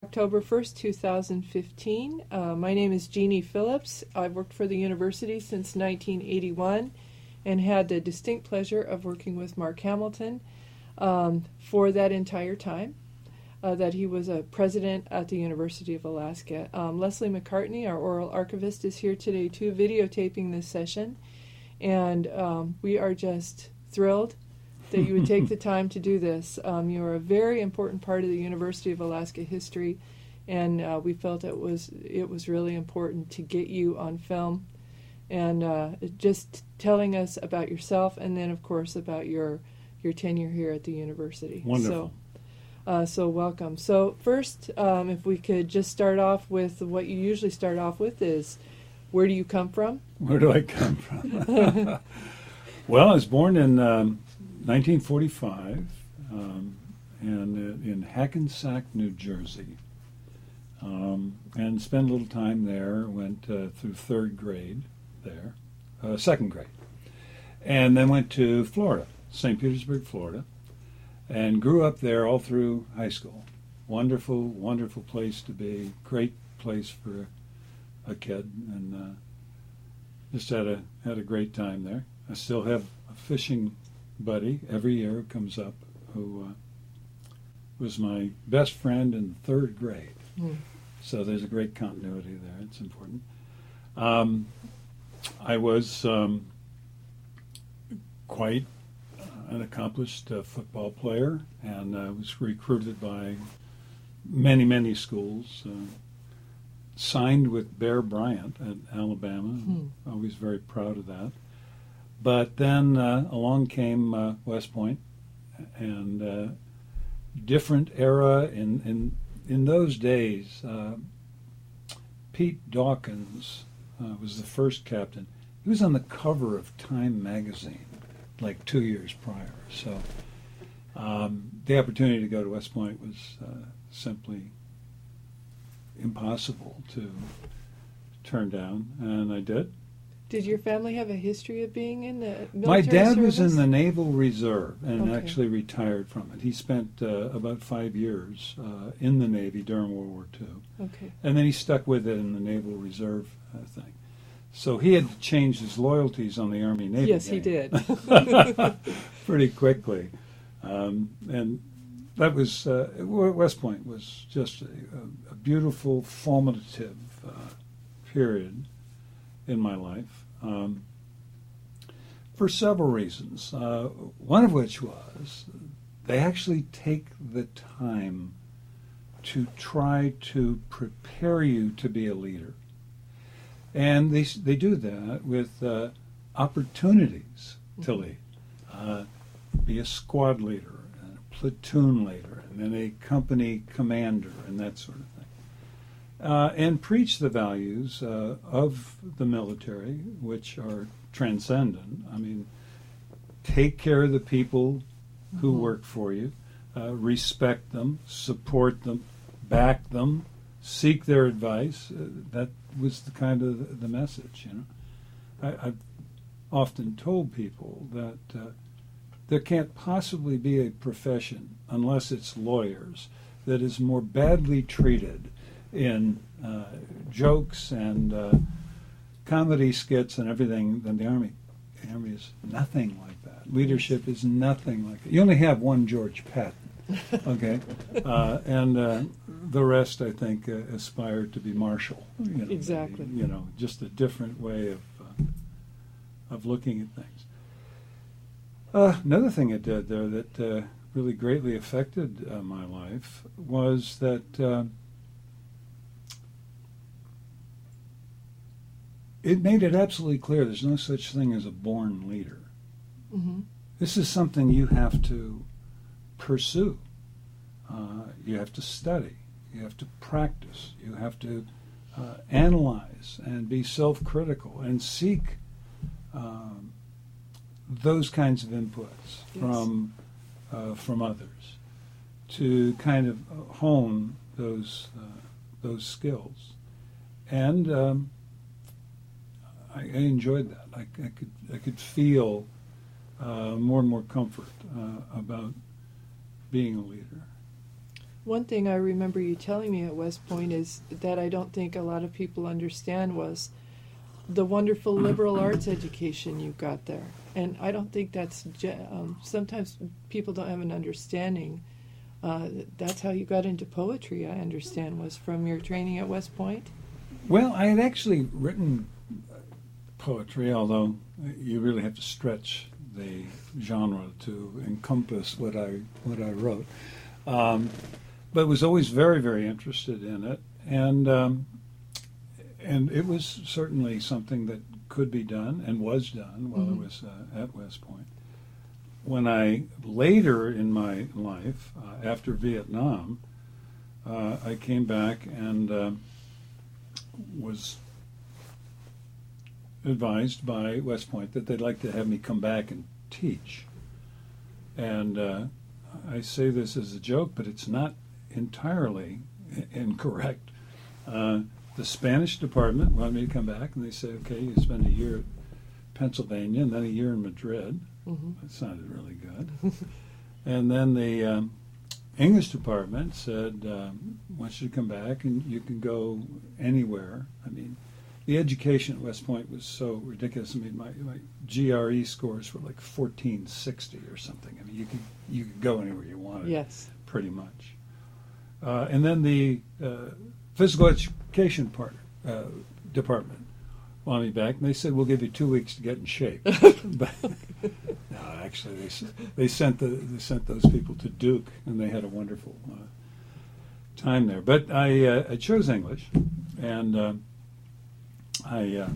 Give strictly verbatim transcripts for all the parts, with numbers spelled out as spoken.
October first, two thousand fifteen. Uh, my name is Jeannie Phillips. I've worked for the university since nineteen eighty-one and had the distinct pleasure of working with Mark Hamilton um, for that entire time uh, that he was a president at the University of Alaska. Um, Leslie McCartney, our oral archivist, is here today too, videotaping this session. And um, we are just thrilled that you would take the time to do this. Um, you are a very important part of the University of Alaska history, and uh, we felt it was it was really important to get you on film and uh, just telling us about yourself, and then of course about your your tenure here at the university. Wonderful. So, uh, so welcome. So first, um, if we could just start off with what you usually start off with is, where do you come from? Where do I come from? Well, I was born in um, nineteen forty-five, um, and uh, in Hackensack, New Jersey, um, and spent a little time there. Went uh, through third grade there, uh, second grade, and then went to Florida, Saint Petersburg, Florida, and grew up there all through high school. Wonderful, wonderful place to be. Great place for a kid, and uh, just had a had a great time there. I still have a fishing buddy every year who comes up who uh, was my best friend in third grade. Mm. So there's a great continuity there. It's important. Um, I was um, quite uh, an accomplished uh, football player, and I uh, was recruited by many, many schools. Uh, signed with Bear Bryant at Alabama. Mm. Always very proud of that. But then uh, along came uh, West Point, and uh, different era. In, in, in those days, uh, Pete Dawkins uh, was the first captain. He was on the cover of Time magazine like two years prior. So um, the opportunity to go to West Point was uh, simply impossible to turn down, and I did. Did your family have a history of being in the military My dad service? was in the Naval Reserve and okay. actually retired from it. He spent uh, about five years uh, in the Navy during World War Two. Okay. And then he stuck with it in the Naval Reserve uh, thing. So he had to change his loyalties on the Army-Navy Yes, game. he did. Pretty quickly. Um, and that was, uh, West Point was just a, a beautiful, formative uh, period in my life, um, for several reasons. Uh, one of which was they actually take the time to try to prepare you to be a leader. And they they do that with uh, opportunities to lead. Uh, be a squad leader, and a platoon leader, and then a company commander, and that sort of thing. Uh, and preach the values uh, of the military, which are transcendent. I mean, take care of the people who mm-hmm. work for you, uh, respect them, support them, back them, seek their advice. Uh, that was the kind of the message, you know. I, I've often told people that uh, there can't possibly be a profession, unless it's lawyers, that is more badly treated in uh, jokes and uh, comedy skits and everything than the Army. The Army is nothing like that. Leadership is nothing like that. You only have one George Patton, okay? uh, and uh, the rest, I think, uh, aspire to be martial. You know, exactly. You know, just a different way of uh, of looking at things. Uh, another thing it did there that uh, really greatly affected uh, my life was that uh, it made it absolutely clear there's no such thing as a born leader. Mm-hmm. This is something you have to pursue. Uh, you have to study. You have to practice. You have to uh, analyze and be self-critical and seek um, those kinds of inputs yes. from uh, from others to kind of hone those uh, those skills. And um, I, I enjoyed that. I, I could I could feel uh, more and more comfort uh, about being a leader. One thing I remember you telling me at West Point is that I don't think a lot of people understand was the wonderful liberal arts education you got there. And I don't think that's, ge- um, sometimes people don't have an understanding. Uh, that's how you got into poetry, I understand, was from your training at West Point? Well, I had actually written poetry, although you really have to stretch the genre to encompass what I what I wrote. Um, but was always very, very interested in it, and um, and it was certainly something that could be done and was done while Mm-hmm. I was uh, at West Point. When I later in my life, uh, after Vietnam, uh, I came back and uh, was advised by West Point that they'd like to have me come back and teach. And uh, I say this as a joke, but it's not entirely i- incorrect. Uh, the Spanish department wanted me to come back, and they said, okay, you spend a year at Pennsylvania and then a year in Madrid. Mm-hmm. That sounded really good. And then the um, English department said, um, I want you to come back and you can go anywhere. I mean, the education at West Point was so ridiculous. I mean, my, my G R E scores were like fourteen sixty or something. I mean, you could you could go anywhere you wanted, Yes. pretty much. Uh, and then the uh, physical education part, uh, department wanted me back, and they said, we'll give you two weeks to get in shape. But no, actually, they s- they sent the they sent those people to Duke, and they had a wonderful uh, time there. But I uh, I chose English, and uh, I uh,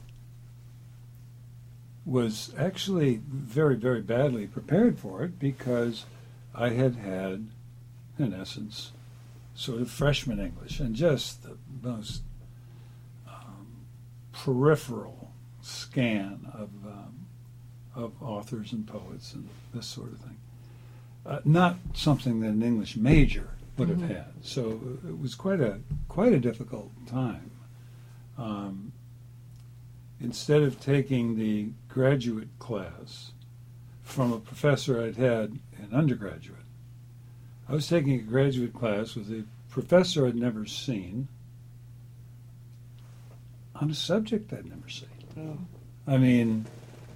was actually very very badly prepared for it because I had had, in essence, sort of freshman English and just the most um, peripheral scan of um, of authors and poets and this sort of thing. Uh, not something that an English major would have Mhm. had. So it was quite a quite a difficult time. Um, instead of taking the graduate class from a professor I'd had in undergraduate, I was taking a graduate class with a professor I'd never seen on a subject I'd never seen. Oh. I mean,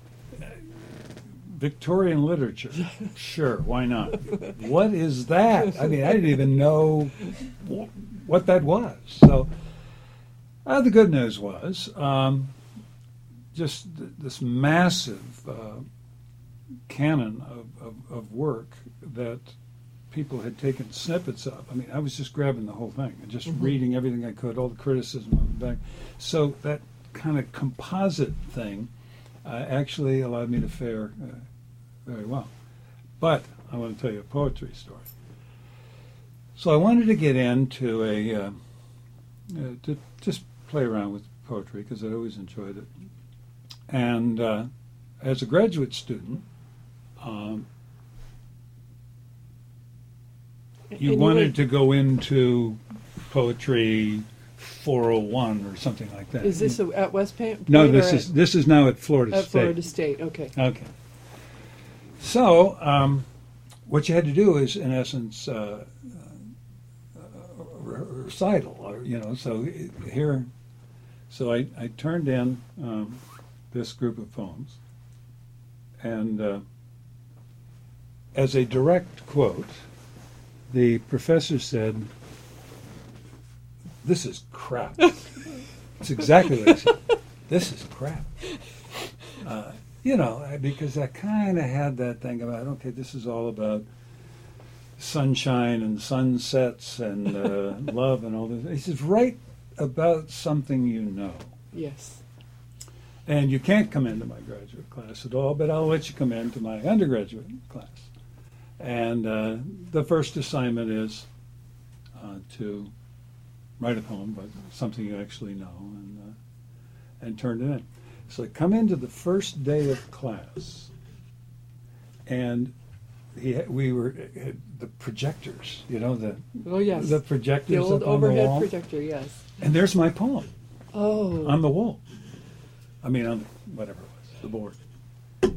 Victorian literature, sure, why not? What is that? I mean, I didn't even know wh- what that was. So, uh, the good news was um, just th- this massive uh, canon of, of, of work that people had taken snippets of. I mean, I was just grabbing the whole thing and just Mhm. reading everything I could, all the criticism on the back. So that kind of composite thing uh, actually allowed me to fare uh, very well. But I want to tell you a poetry story. So I wanted to get into a, uh, uh, to just play around with poetry because I'd always enjoyed it. And uh, as a graduate student, um, you And wanted were- to go into poetry four oh one or something like that. Is this a, at West Point? No, or this at, is this is now at Florida at State. Florida State? Okay. Okay. So, um, what you had to do is, in essence, uh, uh, re- recital, or, you know. So here, so I, I turned in um, this group of poems, and uh, as a direct quote, the professor said, "This is crap." It's exactly what he said. This is crap. Uh, you know, because I kind of had that thing about, okay, this is all about sunshine and sunsets and uh, love and all this. He says, write about something you know. Yes. And you can't come into my graduate class at all, but I'll let you come into my undergraduate class. And uh, the first assignment is uh, to write a poem, but something you actually know, and uh, and turn it in. So I come into the first day of class, and he, we were uh, the projectors, you know, the Oh, yes. the projectors The old up on the overhead wall, projector, yes. and there's my poem Oh. on the wall. I mean, on whatever it was, the board.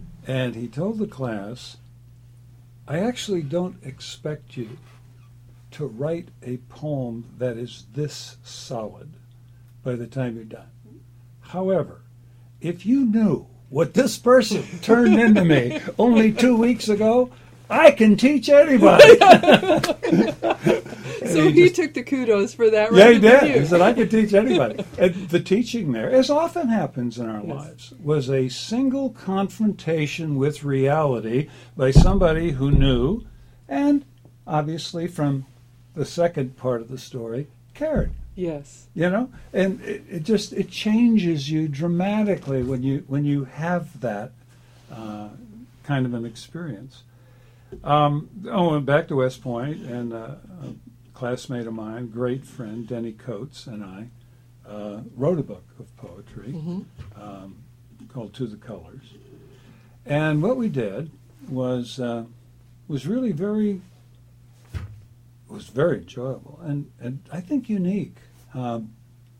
And he told the class, I actually don't expect you to write a poem that is this solid by the time you're done. However, if you knew what this person turned into me only two weeks ago, I can teach anybody. So he, he just, took the kudos for that. Yeah, right he did. You. He said, I could teach anybody. And the teaching there, as often happens in our yes. lives, was a single confrontation with reality by somebody who knew, and obviously from the second part of the story, cared. Yes. You know, and it, it just it changes you dramatically when you when you have that uh, kind of an experience. Um, I went back to West Point, and uh, a classmate of mine, great friend Denny Coates, and I uh, wrote a book of poetry mm-hmm. um, called To the Colors. And what we did was uh, was really very was very enjoyable and, and I think unique. Um,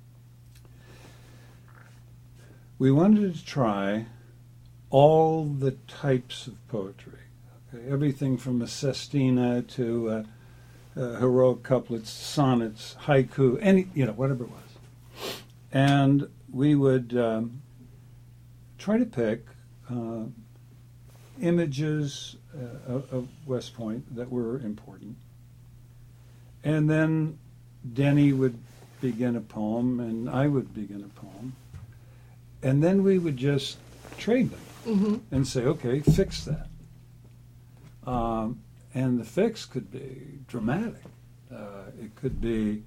we wanted to try all the types of poetry, okay? Everything from a sestina to uh, uh, heroic couplets, sonnets, haiku, any, you know, whatever it was. And we would um, try to pick uh, images uh, of, of West Point that were important. And then Denny would begin a poem, and I would begin a poem. And then we would just trade them mm-hmm. and say, okay, fix that. Um, and the fix could be dramatic. Uh, it could be,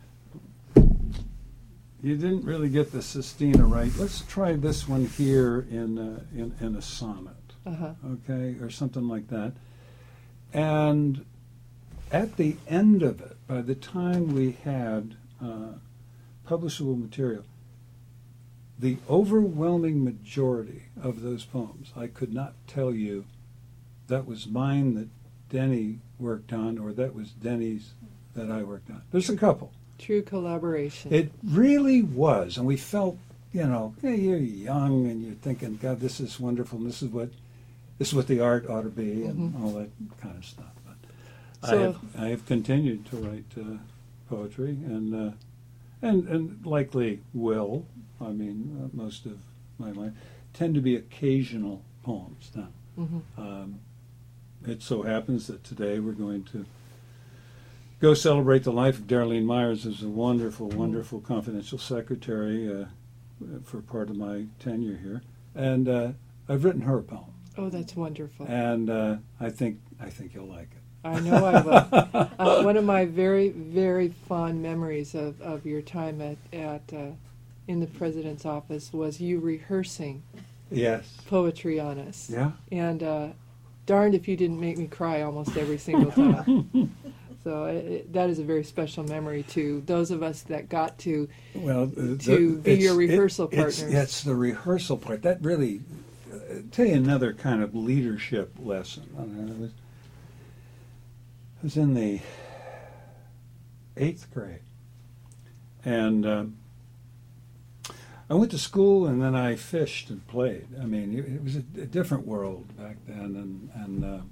you didn't really get the sestina right. Let's try this one here in a, in, in a sonnet, uh-huh. okay, or something like that. And at the end of it, by the time we had uh, publishable material, the overwhelming majority of those poems, I could not tell you that was mine that Denny worked on or that was Denny's that I worked on. There's a couple. True collaboration. It really was, and we felt, you know, hey, you're young and you're thinking, God, this is wonderful, and this is what this is what the art ought to be, and mm-hmm. all that kind of stuff. So, I have I have continued to write uh, poetry, and uh, and and likely will. I mean, uh, most of my life tend to be occasional poems now. mm-hmm. Um, it so happens that today we're going to go celebrate the life of Darlene Myers, as a wonderful, wonderful confidential secretary uh, for part of my tenure here, and uh, I've written her a poem. Oh, that's wonderful. And uh, I think I think you'll like it. I know I will. uh, one of my very, very fond memories of, of your time at, at uh, in the president's office was you rehearsing yes. poetry on us. Yeah. And uh, darned if you didn't make me cry almost every single time. So it, it, that is a very special memory to those of us that got to well, uh, to the, be your rehearsal it, partners. It's, it's the rehearsal part. That really, uh, tell you another kind of leadership lesson. I mean, it was, I was in the eighth grade, and um, I went to school, and then I fished and played. I mean, it, it was a, a different world back then, and, and uh,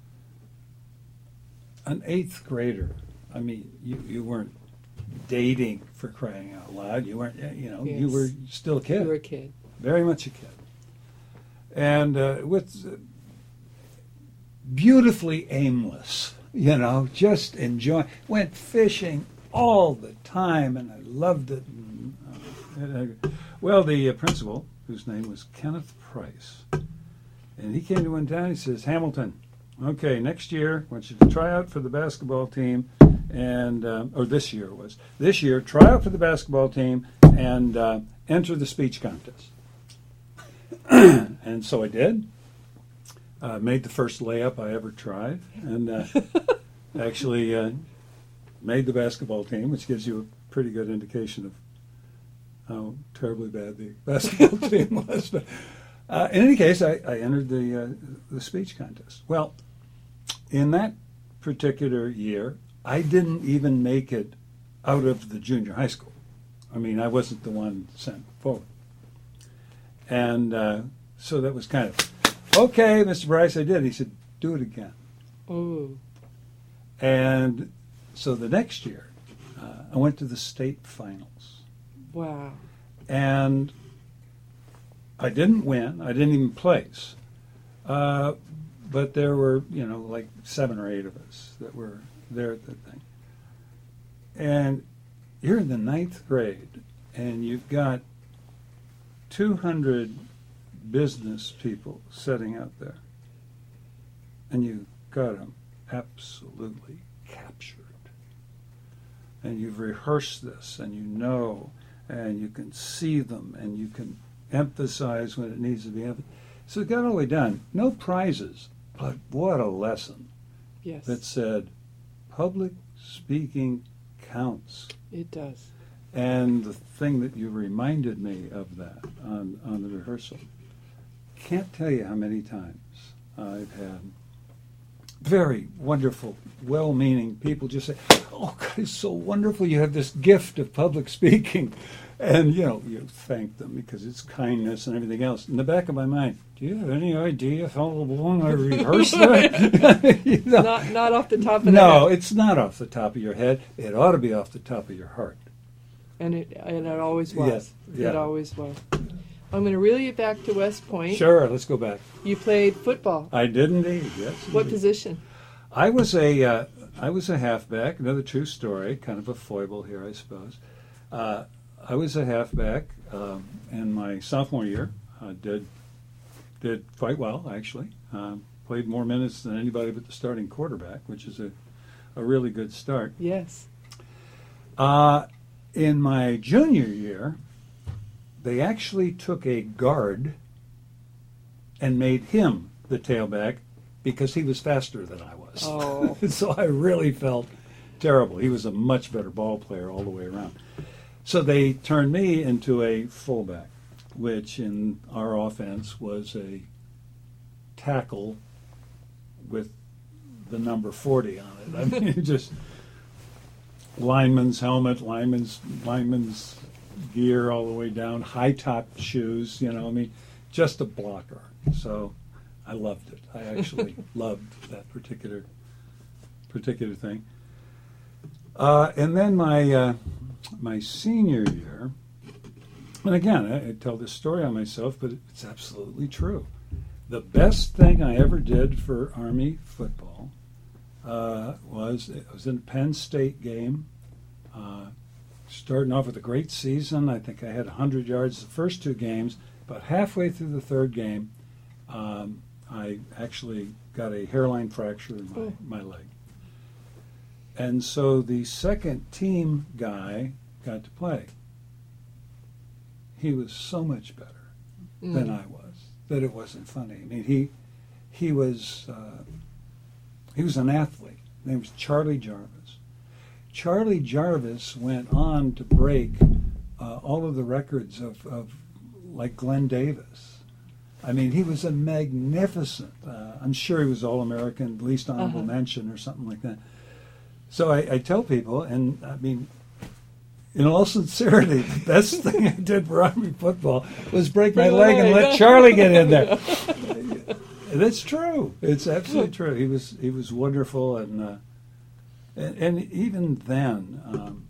an eighth grader. I mean, you, you weren't dating, for crying out loud. You weren't, you know, yes. you were still a kid. You were a kid. Very much a kid. And uh, with uh, beautifully aimless. You know, just enjoying. Went fishing all the time, and I loved it. And, uh, well, the uh, principal, whose name was Kenneth Price, and he came to one town. He says, Hamilton, okay, next year I want you to try out for the basketball team, and um, or this year it was this year. Try out for the basketball team and uh, enter the speech contest. And so I did. Uh, made the first layup I ever tried, and uh, actually uh, made the basketball team, which gives you a pretty good indication of how terribly bad the basketball team was. But uh, in any case, I, I entered the uh, the speech contest. Well, in that particular year, I didn't even make it out of the junior high school. I mean, I wasn't the one sent forward, and uh, so that was kind of. Okay, Mister Bryce, I did. He said, do it again. Oh. And so the next year, uh, I went to the state finals. Wow. And I didn't win. I didn't even place. Uh, but there were, you know, like seven or eight of us that were there at the thing. And you're in the ninth grade, and you've got two hundred business people sitting out there. And you got them absolutely captured. And you've rehearsed this, and you know, and you can see them, and you can emphasize when it needs to be emphasized. So it got all the way done. No prizes, but what a lesson. Yes. That said, public speaking counts. It does. And the thing that you reminded me of that on, on the rehearsal, can't tell you how many times I've had very wonderful, well-meaning people just say, "Oh, God, it's so wonderful you have this gift of public speaking." And, you know, you thank them because it's kindness and everything else. In the back of my mind, do you have any idea how long I rehearsed that? You know? Not not off the top of the No, head. it's not off the top of your head. It ought to be off the top of your heart. And it and it always was. Yes, yeah. It always was. I'm going to reel you back to West Point. Sure, let's go back. You played football. I did indeed, yes. What indeed. position? I was a uh, I was a halfback. Another true story, kind of a foible here, I suppose. Uh, I was a halfback um, in my sophomore year. I did did quite well, actually. Um, played more minutes than anybody but the starting quarterback, which is a, a really good start. Yes. Uh, in my junior year, they actually took a guard and made him the tailback because he was faster than I was. Oh. So I really felt terrible. He was a much better ball player all the way around. So they turned me into a fullback, which in our offense was a tackle with the number forty on it. I mean, just lineman's helmet, lineman's lineman's gear all the way down, high top shoes, you know, I mean, just a blocker. So I loved it. I actually loved that particular particular thing. Uh, and then my uh, my senior year, and again, I, I tell this story on myself, but it's absolutely true. The best thing I ever did for Army football uh, was it was in a Penn State game. Uh, starting off with a great season, I think I had one hundred yards the first two games. About halfway through the third game, um, I actually got a hairline fracture in my, Oh. my leg. And so the second team guy got to play. He was so much better Mm. than I was that it wasn't funny. I mean, he he was uh, he was an athlete. His name was Charlie Jarvis. Charlie Jarvis went on to break uh, all of the records of, of like Glenn Davis. I mean, he was a magnificent. Uh, I'm sure he was All-American, least honorable Uh-huh. mention or something like that. So I, I tell people, and I mean, in all sincerity, the best thing I did for Army football was break my Break my leg and leg. let Charlie get in there. And it's true. It's absolutely true. He was he was wonderful, and uh, and, and even then, um,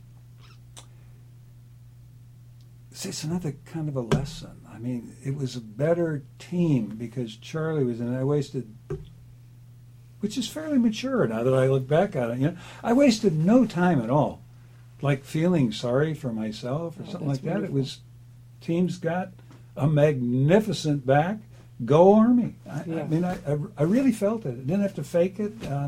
see, it's another kind of a lesson. I mean, it was a better team because Charlie was in. I wasted. Which is fairly mature now that I look back at it. You know, I wasted no time at all, like feeling sorry for myself or Oh, something that's like that. It wonderful. was teams got a magnificent back. Go Army! I, Yeah. I mean, I, I I really felt it. I didn't have to fake it, uh,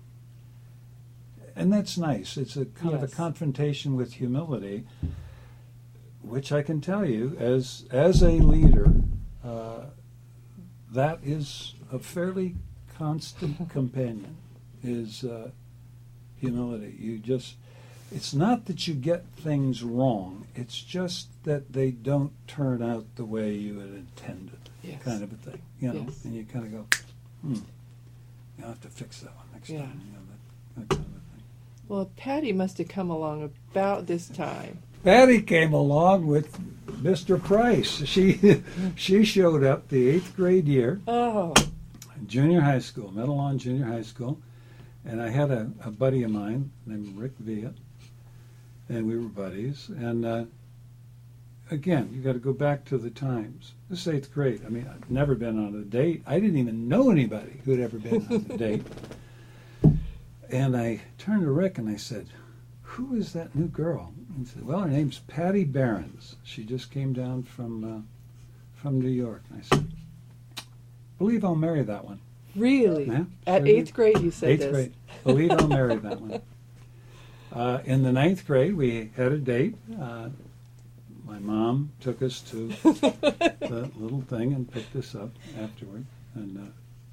and that's nice. It's a kind of a Yes. confrontation with humility, which I can tell you, as as a leader, uh, that is a fairly constant companion is uh, humility. You just, it's not that you get things wrong, it's just that they don't turn out the way you had intended, Yes. kind of a thing, you know, Yes. and you kind of go, hmm, you'll have to fix that one next Yeah. time, you know, that, that kind of a thing. Well, Patty must have come along about this time. Patty came along with Mister Price. She she showed up the eighth grade year, Oh, junior high school, Meadowlawn Junior High School, And I had a, a buddy of mine named Rick Villa, and we were buddies. And uh, again, you got to go back to the times. This is eighth grade. I mean, I've never been on a date. I didn't even know anybody who had ever been on a date. And I turned to Rick and I said, "Who is that new girl?" And he said, "Well, her name's Patty Behrens. She just came down from uh, from New York." And I said, "Believe I'll marry that one." Really? Yeah, At sure eighth did. grade, you said Eighth this. grade. Believe I'll marry that one. Uh, in the ninth grade, we had a date. Uh, my mom took us to the little thing and picked us up afterward. And uh,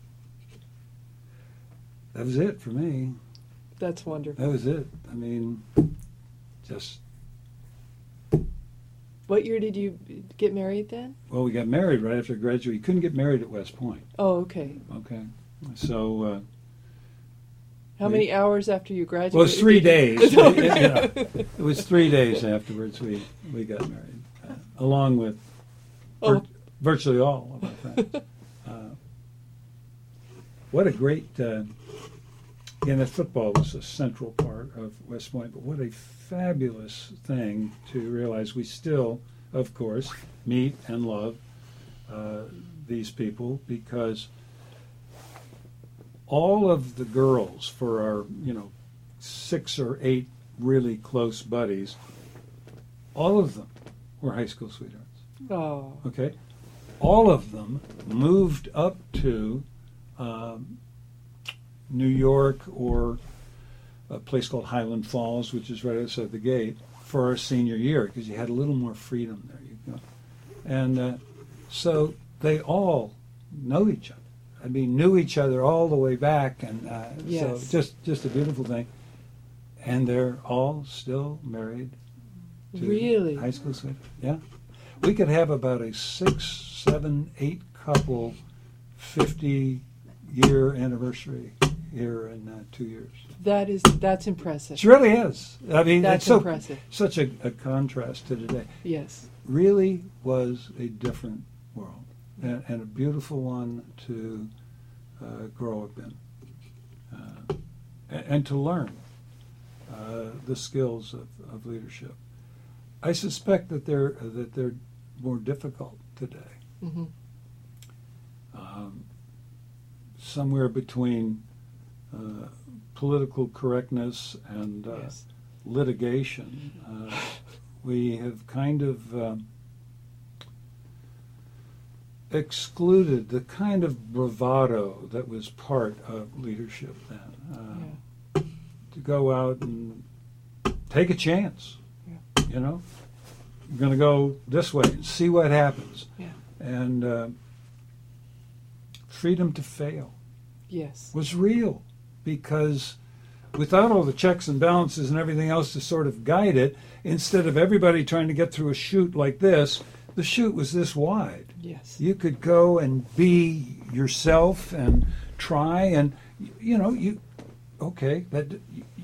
that was it for me. That's wonderful. That was it. I mean, just, What year did you get married then? well, we got married right after graduation. We couldn't get married at West Point. Oh, okay. Okay. So, uh, How We- many hours after you graduated? well, it was three did days. you- It, it- you know, it was three days afterwards we, we got married, uh, along with vir- Oh. virtually all of our friends. Uh, what a great, uh, and the football was a central part of West Point, but what a fabulous thing to realize we still, of course, meet and love uh, these people, because all of the girls for our, you know, six or eight really close buddies, all of them were high school sweethearts. Oh, Okay, all of them moved up to um, New York or a place called Highland Falls, which is right outside the gate, for our senior year, because you had a little more freedom there. You know, and uh, so they all know each other. I mean, knew each other all the way back, and uh, Yes. so just just a beautiful thing. And they're all still married to Really? high school sweethearts. Yeah, we could have about a six, seven, eight couple fifty-year anniversary here in uh, two years. that is that's impressive. It really is. I mean, That's it's so impressive. such a, a contrast to today. Yes. Really was a different world, and, and a beautiful one to uh, grow up in, uh, and, and to learn uh, the skills of, of leadership. I suspect that they're that they're more difficult today. Hmm. Um, somewhere between uh, political correctness and uh, Yes. litigation, uh, we have kind of um, excluded the kind of bravado that was part of leadership then. Uh, Yeah. To go out and take a chance, Yeah. you know? We're going to go this way and see what happens. Yeah. And uh, freedom to fail Yes. was real, because without all the checks and balances and everything else to sort of guide it, instead of everybody trying to get through a chute like this, the chute was this wide. Yes. You could go and be yourself and try, and you know, you okay, that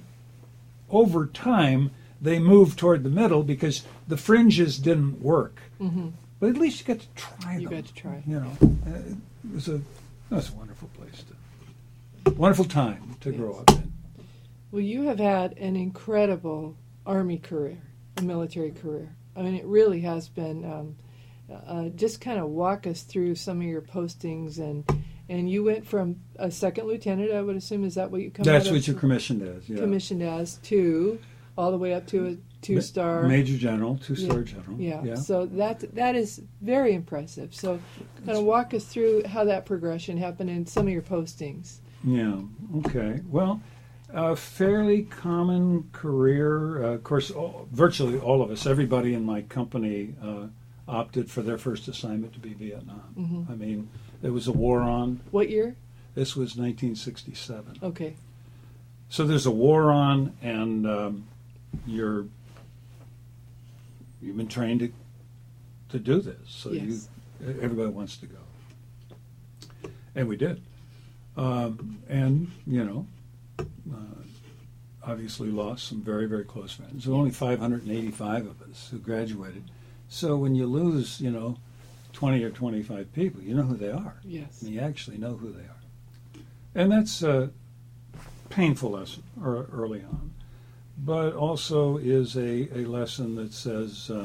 over time they moved toward the middle because the fringes didn't work. Hmm. But at least you got to try You them. got to try. You know, uh, it was a that was a wonderful place to, wonderful time to grow Yes. up in. Well, you have had an incredible Army career, a military career. I mean, it really has been. Um, uh, just kind of walk us through some of your postings, and and you went from a second lieutenant, I would assume, is that what you come That's out what of, you're commissioned as. Yeah. commissioned as, to all the way up to a two-star. Ma- Major General, two-star Yeah. general. Yeah. Yeah. So that that is very impressive. So, kind of walk us through how that progression happened in some of your postings. Yeah. Okay. Well, a fairly common career. Uh, of course, all, virtually all of us, everybody in my company, uh, opted for their first assignment to be Vietnam. Mhm. I mean, there was a war on. What year? This was nineteen sixty-seven. Okay. So there's a war on, and um, you're you've been trained to to do this. So Yes. you everybody wants to go, and we did. Um, and you know, uh, obviously lost some very very close friends. There were only five hundred eighty-five of us who graduated. So when you lose, you know, twenty or twenty-five people, you know who they are. Yes. And you actually know who they are. And that's uh, painful lesson ear- early on, but also is a, a lesson that says, uh,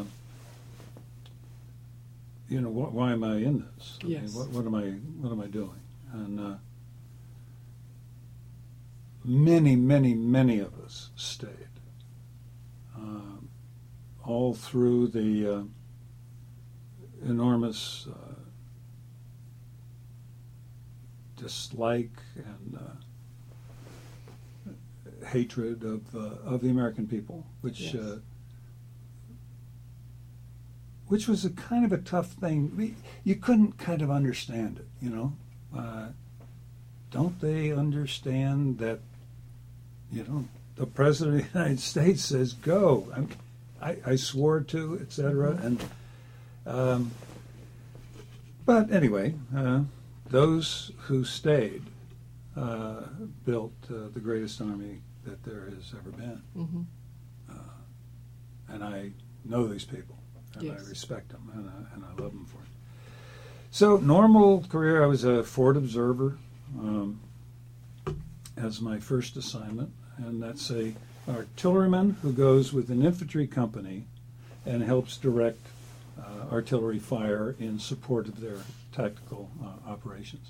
you know, wh- why am I in this? I Yes. mean, what, what am I what am I doing? And uh, many, many, many of us stayed uh, all through the uh, enormous uh, dislike and uh, hatred of uh, of the American people, which Yes. uh, which was a kind of a tough thing. We, you couldn't kind of understand it, you know. Uh, don't they understand that, you know, the President of the United States says go? I'm, I, I swore to, et cetera. Mm-hmm. And um, but anyway, uh, those who stayed uh, built uh, the greatest army that there has ever been. Mm-hmm. Uh, and I know these people, and Yes. I respect them, and I, and I love them for it. So, normal career, I was a Ford observer um, as my first assignment, and that's a artilleryman who goes with an infantry company and helps direct uh, artillery fire in support of their tactical uh, operations.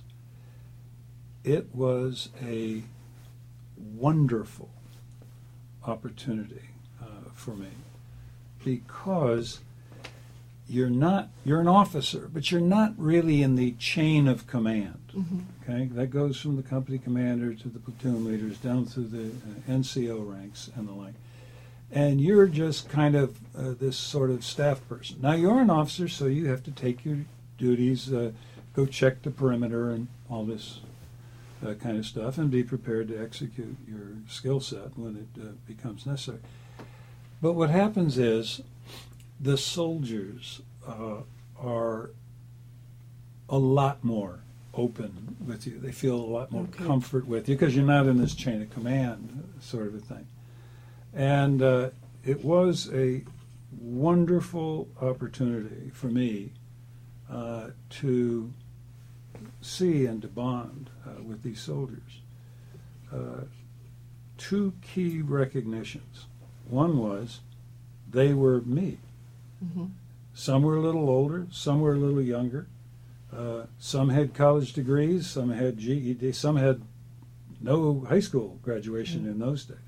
It was a wonderful opportunity uh, for me because you're not you're an officer, but you're not really in the chain of command. Mm-hmm. Okay, that goes from the company commander to the platoon leaders down through the uh, N C O ranks and the like. And you're just kind of uh, this sort of staff person. Now you're an officer, so you have to take your duties, uh, go check the perimeter and all this uh, kind of stuff, and be prepared to execute your skill set when it uh, becomes necessary. But what happens is the soldiers uh, are a lot more open with you. They feel a lot more Okay. comfort with you because you're not in this chain of command sort of a thing. And uh, it was a wonderful opportunity for me uh, to see and to bond uh, with these soldiers. Uh, two key recognitions. One was they were me. Mm-hmm. Some were a little older, some were a little younger. Uh, some had college degrees, some had G E D, some had no high school graduation Mm. in those days.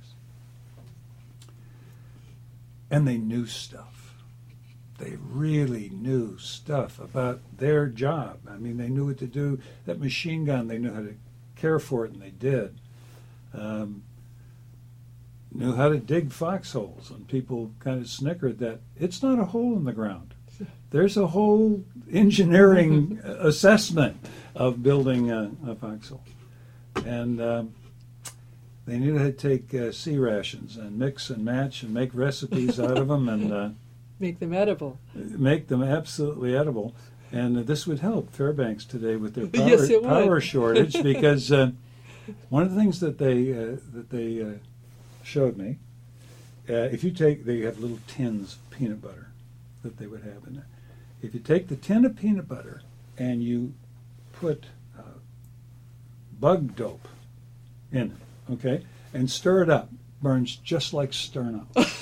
And they knew stuff. They really knew stuff about their job. I mean, they knew what to do. That machine gun, they knew how to care for it, and they did. Um, knew how to dig foxholes, and people kind of snickered that it's not a hole in the ground. There's a whole engineering assessment of building a, a foxhole. And um, they knew how to take uh, sea rations and mix and match and make recipes out of them and uh, Make them edible. make them absolutely edible. And uh, this would help Fairbanks today with their power, Yes, it would. power shortage because uh, one of the things that they uh, that they uh, showed me, uh, if you take, they have little tins of peanut butter that they would have in there. If you take the tin of peanut butter and you put uh, bug dope in it, okay, and stir it up, burns just like sterno.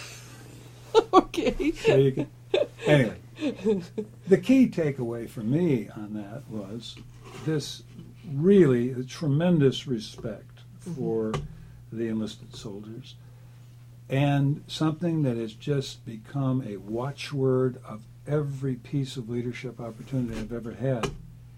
Okay. So you can, anyway, the key takeaway for me on that was this really tremendous respect for the enlisted soldiers, and something that has just become a watchword of every piece of leadership opportunity I've ever had.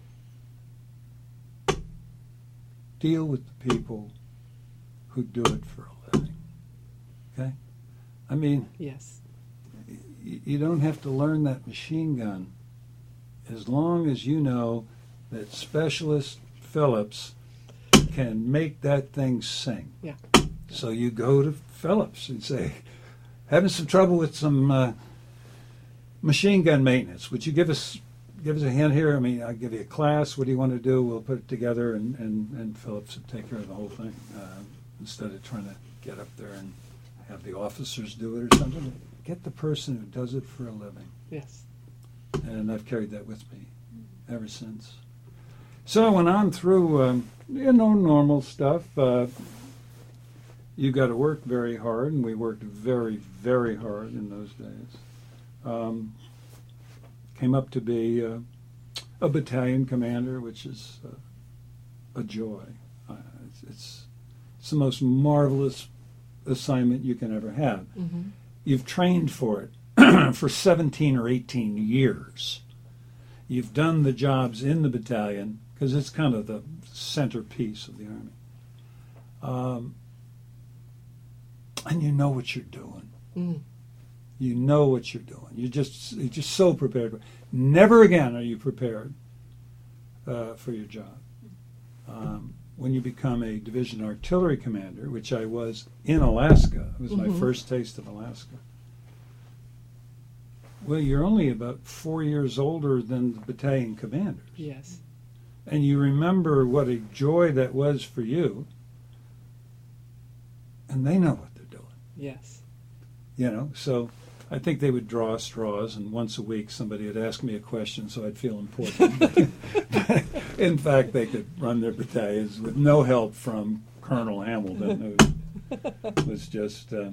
Deal with the people who do it for a living. Okay? I mean, Yes. y- you don't have to learn that machine gun as long as you know that Specialist Phillips can make that thing sing. Yeah. So you go to Phillips and say, having some trouble with some uh, machine gun maintenance. Would you give us give us a hand here? I mean, I'll give you a class. What do you want to do? We'll put it together, and, and, and Phillips would take care of the whole thing uh, instead of trying to get up there and have the officers do it or something. Get the person who does it for a living. Yes. And I've carried that with me ever since. So I went on through, um, you know, normal stuff. Uh, you got to work very hard, and we worked very, very hard in those days. Um, came up to be uh, a battalion commander, which is uh, a joy. Uh, it's, it's it's the most marvelous assignment you can ever have. Mm-hmm. You've trained for it for seventeen or eighteen years. You've done the jobs in the battalion, because it's kind of the centerpiece of the Army. Um, and you know what you're doing. Mm. You know what you're doing. You're just you're just so prepared. Never again are you prepared uh, for your job. Um, when you become a division artillery commander, which I was in Alaska, it was Mm-hmm. my first taste of Alaska. Well, you're only about four years older than the battalion commanders. Yes. And you remember what a joy that was for you. And they know what they're doing. Yes. You know, so I think they would draw straws, and once a week somebody would ask me a question so I'd feel important. In fact, they could run their battalions with no help from Colonel Hamilton, who was just uh,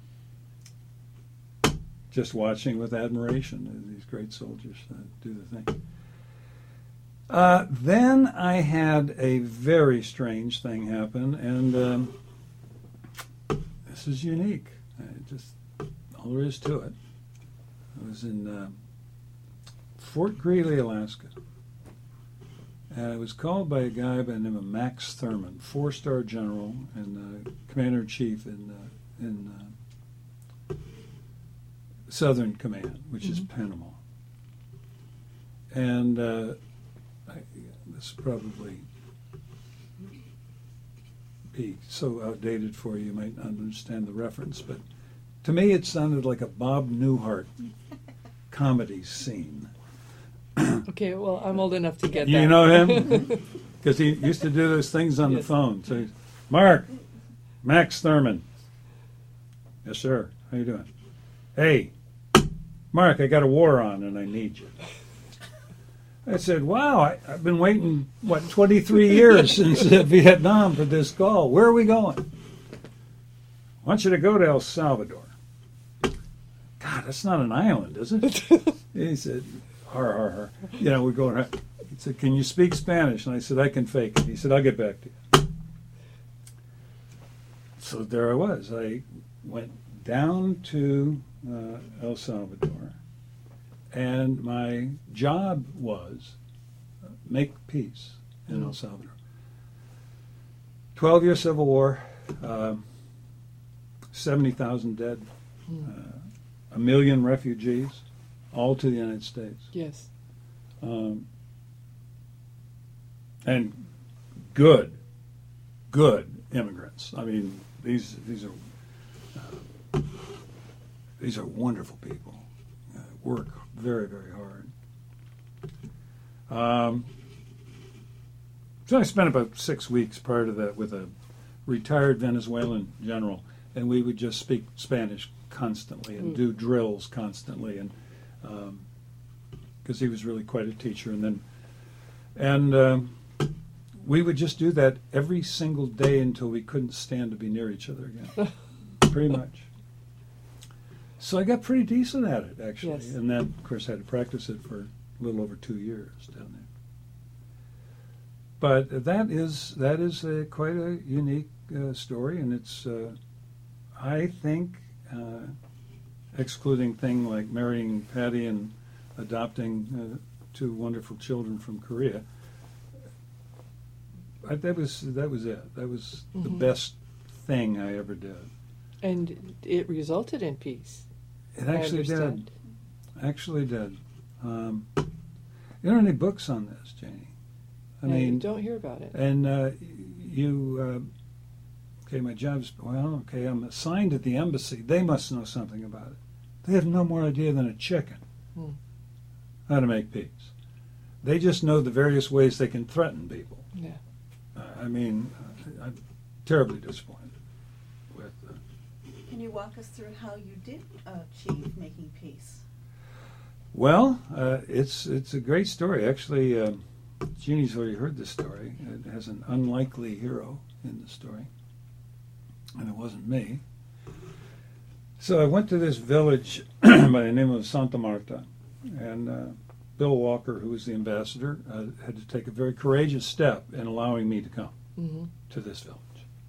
just watching with admiration these great soldiers uh, do the thing. Uh, then I had a very strange thing happen, and um, this is unique. I just all there is to it. I was in uh, Fort Greely, Alaska. And I was called by a guy by the name of Max Thurman, four-star general and uh, commander-in-chief in uh, in uh, Southern Command, which mm-hmm. is Panama. And uh, I, this probably be so outdated for you, you might not understand the reference, but to me it sounded like a Bob Newhart comedy scene. Okay, well, I'm old enough to get that. You know him? Because he used to do those things on yes. the phone. So, he's, Mark, Max Thurman. Yes, sir. How you doing? Hey, Mark, I got a war on and I need you. I said, wow, I, I've been waiting, what, twenty-three years since uh, Vietnam for this call. Where are we going? I want you to go to El Salvador. God, that's not an island, is it? He said, har, har, har. You know, we're going, he said, can you speak Spanish? And I said, I can fake it. He said, I'll get back to you. So there I was. I went down to uh, El Salvador, and my job was uh, make peace in mm. El Salvador. Twelve-year civil war, uh, seventy thousand dead, mm. uh, a million refugees, all to the United States. Yes. Um, and good, good immigrants. I mean, these these are uh, these are wonderful people. Uh, work very very hard. Um, so I spent about six weeks prior to that with a retired Venezuelan general, and we would just speak Spanish constantly and mm. do drills constantly, and because um, he was really quite a teacher, and then and um, we would just do that every single day until we couldn't stand to be near each other again, pretty much. So I got pretty decent at it, actually, yes. and then of course I had to practice it for a little over two years down there. But that is that is a, quite a unique uh, story, and it's uh, I think. Uh, excluding things like marrying Patty and adopting uh, two wonderful children from Korea, I, that was that was it. That was mm-hmm. the best thing I ever did. And it resulted in peace. It actually did. Actually did. Um, you know any books on this, Janie? I no, mean, you don't hear about it. And uh, you. Uh, Okay, my job's, well, okay, I'm assigned at the embassy. They must know something about it. They have no more idea than a chicken hmm. how to make peace. They just know the various ways they can threaten people. Yeah. Uh, I mean, uh, I'm terribly disappointed with... Uh, Can you walk us through how you did achieve making peace? Well, uh, it's it's a great story. Actually, uh, Jeannie's already heard this story. It has an unlikely hero in the story. and it wasn't me. So I went to this village by the name of Santa Marta, and uh, Bill Walker, who was the ambassador, uh, had to take a very courageous step in allowing me to come Mm-hmm. to this village.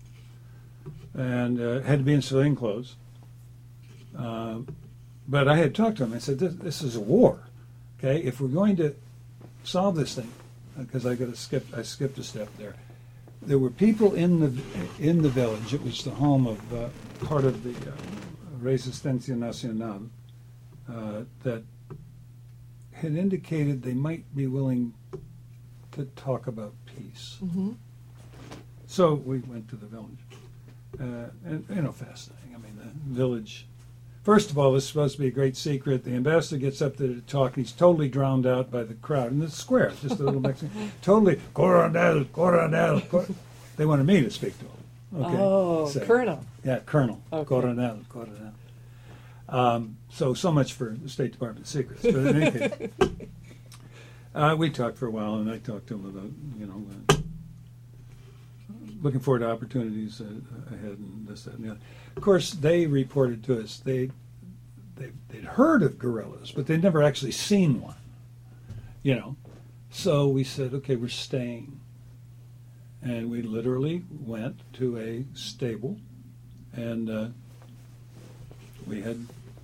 And uh, had to be in civilian clothes. Uh, but I had talked to him. I said, this, this is a war. Okay, if we're going to solve this thing, because I got to skip, I skipped a step there. There were people in the in the village. It was the home of uh, part of the uh, Resistencia Nacional uh, that had indicated they might be willing to talk about peace. Mm-hmm. So we went to the village, uh, and you know, fascinating. I mean, the village. First of all, this is supposed to be a great secret. The ambassador gets up there to talk, and he's totally drowned out by the crowd in the square. Just a little Mexican, totally Coronel, Coronel. Cor-. They wanted me to speak to him. Okay. Oh, So- Colonel. Yeah, Colonel. Okay. Coronel, Coronel. Um, so, so much for the State Department secrets. But in any case, uh, we talked for a while, and I talked to him about, you know, uh, looking forward to opportunities uh, ahead and this, that, and the other. Of course, they reported to us they, they they'd heard of guerrillas, but they'd never actually seen one. You know, so we said, okay, we're staying, and we literally went to a stable, and uh, we had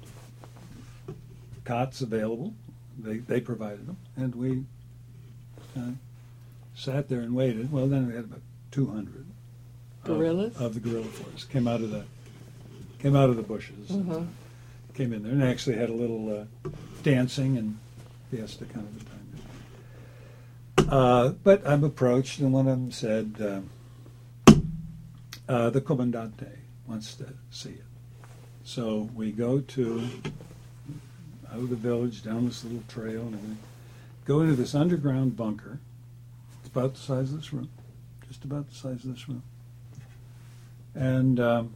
cots available. They they provided them, and we uh, sat there and waited. Well, then we had about two hundred Guerrillas? of, of the guerrilla force came out of the came out of the bushes, Uh-huh. came in there, and actually had a little uh, dancing and fiesta kind of a time. Uh, but I'm approached, and one of them said, uh, uh, "The Comandante wants to see it." So we go to out of the village down this little trail, and we go into this underground bunker. It's about the size of this room, just about the size of this room, and um,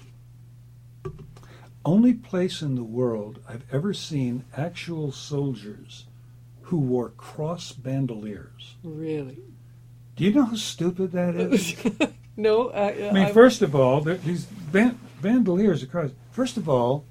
only place in the world I've ever seen actual soldiers who wore cross bandoliers. Really? Do you know how stupid that is? No, I, I mean, I'm- first of all, there- these ban- bandoliers across. First of all,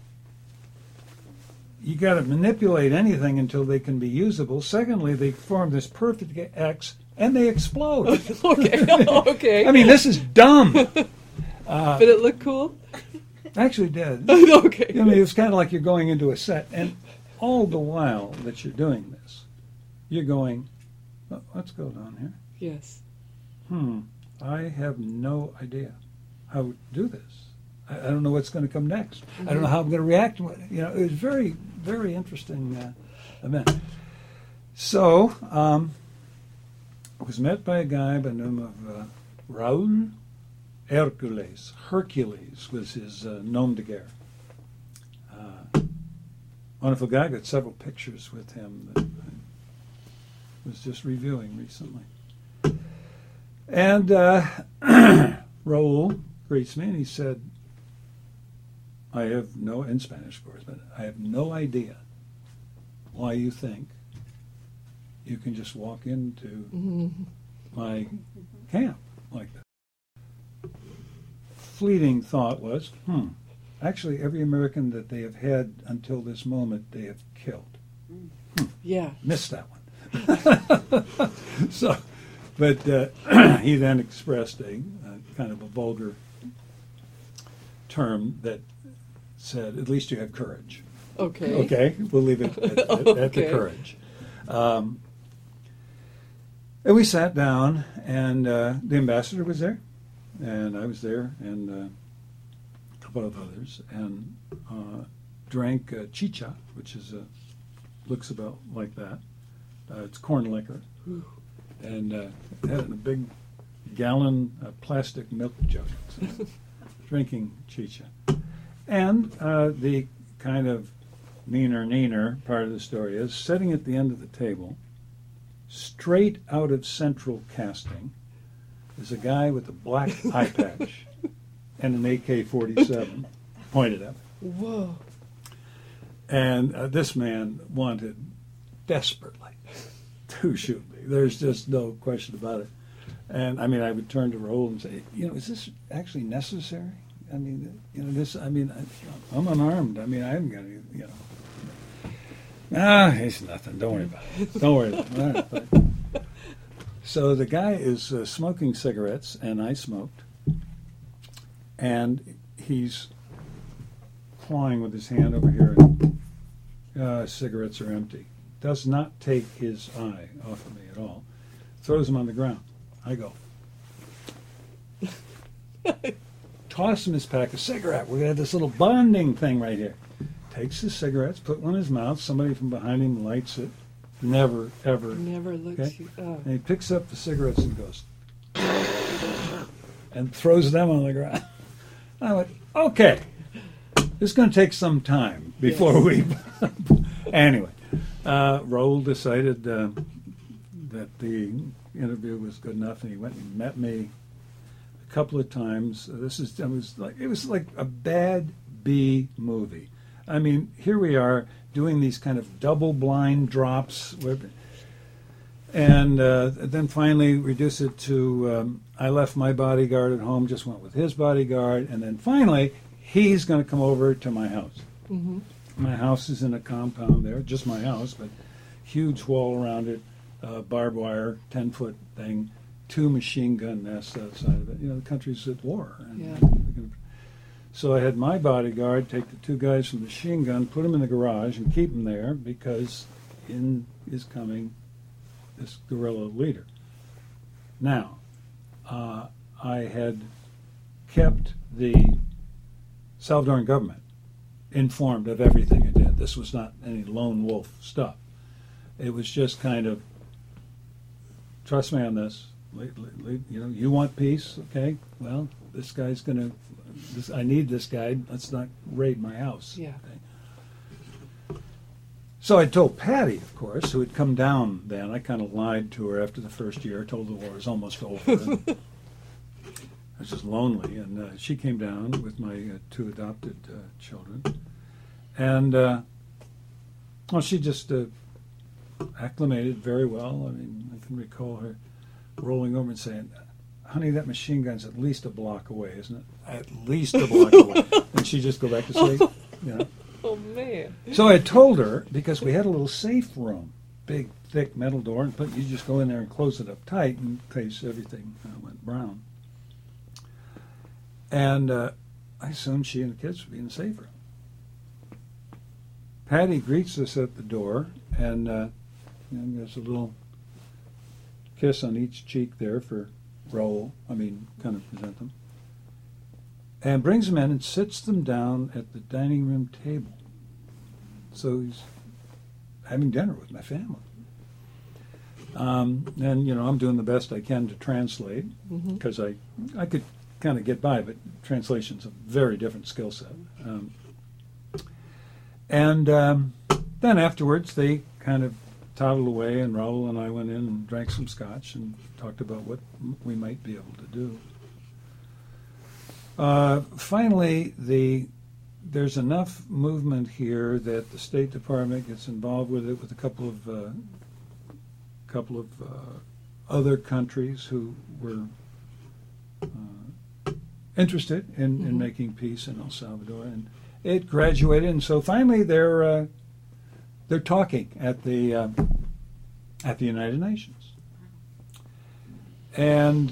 you got to manipulate anything until they can be usable. Secondly, they form this perfect X, and they explode. okay, okay. I mean, this is dumb. but it looked cool. Actually, did. Okay. I mean, it's kind of like you're going into a set, and all the while that you're doing this, you're going, "Oh, what's going on here? Yes. Hmm, I have no idea how to do this. I, I don't know what's going to come next. I don't know how I'm going to react to it. You know, it was very, very interesting uh, event. So, um, I was met by a guy by the name of uh, Raul Hercules. Hercules was his uh, nom de guerre. Uh, wonderful guy. Got several pictures with him that I was just reviewing recently. And uh, Raul greets me, and he said, I have no, in Spanish of course, but I have no idea why you think you can just walk into Mhm. my camp like that. Fleeting thought was, hmm, actually every American that they have had until this moment, they have killed. Yeah. Missed that one. So, but uh, he then expressed a, a kind of a vulgar term that said, at least you have courage. Okay. Okay, we'll leave it at, at, at the Okay. courage. Um, and we sat down, and uh, the ambassador was there, and I was there, and uh, a couple of others, and uh, drank uh, chicha, which is a, looks about like that. Uh, it's corn liquor, and uh, had it in a big gallon uh, plastic milk jug, so drinking chicha. And uh, the kind of meaner, neener part of the story is sitting at the end of the table, straight out of central casting, is a guy with a black eye patch and an A K forty-seven pointed at me. Whoa. And uh, this man wanted desperately to shoot me. There's just no question about it. And I mean, I would turn to Raoul and say, you know, is this actually necessary? I mean, you know, this. I mean, I, I'm unarmed. I mean, I haven't got any, you know. Ah, it's nothing. Don't worry about it. Don't worry about it. All right, but, so the guy is uh, smoking cigarettes, and I smoked, and he's clawing with his hand over here, and uh, cigarettes are empty. Does not take his eye off of me at all. Throws them on the ground. I go. Toss him his pack of cigarette. We're going to have this little bonding thing right here. Takes his cigarettes, put one in his mouth. Somebody from behind him lights it. Never, ever. Never looks Okay? you. Oh. And he picks up the cigarettes and goes, and throws them on the ground. I went, okay, this is going to take some time before Yes. we. Anyway, uh, Raoul decided uh, that the interview was good enough, and he went and met me a couple of times. This is it was like it was like a bad B movie. I mean, here we are doing these kind of double-blind drops, where, and uh, then finally reduce it to um, I left my bodyguard at home, just went with his bodyguard, and then finally he's going to come over to my house. Mm-hmm. My house is in a compound there, just my house, but huge wall around it, uh, barbed wire, ten-foot thing, two machine gun nests outside of it. You know, the country's at war. And Yeah. So I had my bodyguard take the two guys from the machine gun, put them in the garage, and keep them there because in is coming this guerrilla leader. Now, uh, I had kept the Salvadoran government informed of everything I did. This was not any lone wolf stuff. It was just kind of, trust me on this. Le- le- le- You know, you want peace, okay? Well, this guy's going to. This, I need this guy. Let's not raid my house. Yeah. Okay? So I told Patty, of course, who had come down then. I kind of lied to her after the first year. I told her the war was almost over. And I was just lonely, and uh, she came down with my uh, two adopted uh, children, and uh, well, she just uh, acclimated very well. I mean, I can recall her rolling over and saying, "Honey, that machine gun's at least a block away, isn't it? At least a block away." And she'd just go back to sleep. You know. Oh man. So I told her, because we had a little safe room, big, thick metal door, and put, you just go in there and close it up tight in case everything uh, went brown. And uh, I assumed she and the kids would be in the safe room. Patty greets us at the door, and uh, you know, there's a little kiss on each cheek there for Raoul, I mean, kind of present them, and brings them in and sits them down at the dining room table. So he's having dinner with my family. Um, and, you know, I'm doing the best I can to translate, because mm-hmm. I, I could kind of get by, but translation's a very different skill set. Um, and um, then afterwards, they kind of toddled away, and Raoul and I went in and drank some scotch and talked about what we might be able to do. Uh, finally, the there's enough movement here that the State Department gets involved with it, with a couple of uh, couple of uh, other countries who were uh, interested in, mm-hmm. in making peace in El Salvador, and it graduated. And so finally, they're uh, they're talking at the uh, at the United Nations, and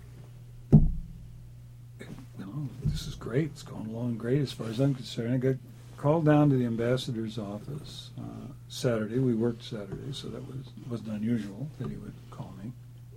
you know, this is great. It's going along great as far as I'm concerned. I got called down to the ambassador's office uh, Saturday. We worked Saturday, so that was wasn't unusual that he would call me.